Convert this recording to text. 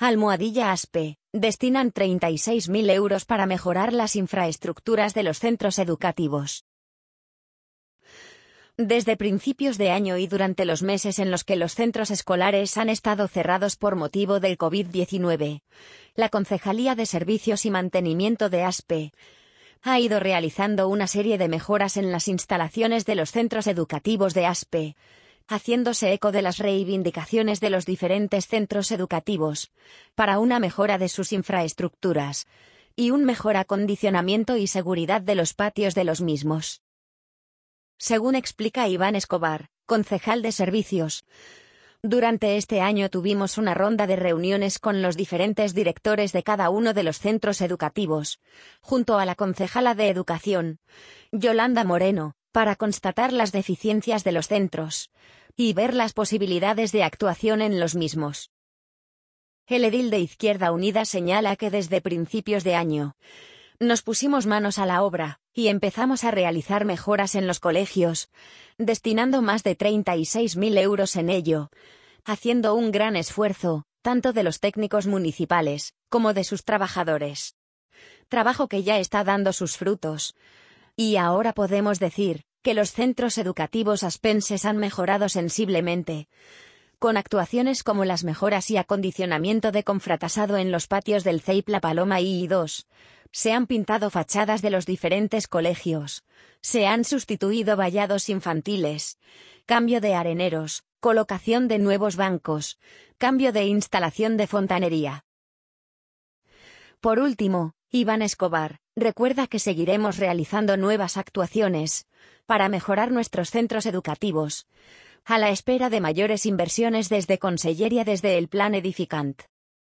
Almohadilla ASPE, destinan 36.000 euros para mejorar las infraestructuras de los centros educativos. Desde principios de año y durante los meses en los que los centros escolares han estado cerrados por motivo del COVID-19, la Concejalía de Servicios y Mantenimiento de ASPE ha ido realizando una serie de mejoras en las instalaciones de los centros educativos de ASPE, haciéndose eco de las reivindicaciones de los diferentes centros educativos, para una mejora de sus infraestructuras, y un mejor acondicionamiento y seguridad de los patios de los mismos. Según explica Iván Escobar, concejal de Servicios, durante este año tuvimos una ronda de reuniones con los diferentes directores de cada uno de los centros educativos, junto a la concejala de Educación, Yolanda Moreno, para constatar las deficiencias de los centros y ver las posibilidades de actuación en los mismos. El edil de Izquierda Unida señala que desde principios de año nos pusimos manos a la obra y empezamos a realizar mejoras en los colegios, destinando más de 36.000 euros en ello, haciendo un gran esfuerzo, tanto de los técnicos municipales como de sus trabajadores. Trabajo que ya está dando sus frutos. Y ahora podemos decir que los centros educativos aspenses han mejorado sensiblemente, con actuaciones como las mejoras y acondicionamiento de confratasado en los patios del CEIP La Paloma y I2, se han pintado fachadas de los diferentes colegios, se han sustituido vallados infantiles, cambio de areneros, colocación de nuevos bancos, cambio de instalación de fontanería. Por último, Iván Escobar recuerda que seguiremos realizando nuevas actuaciones para mejorar nuestros centros educativos, a la espera de mayores inversiones desde Conselleria desde el Plan Edificant.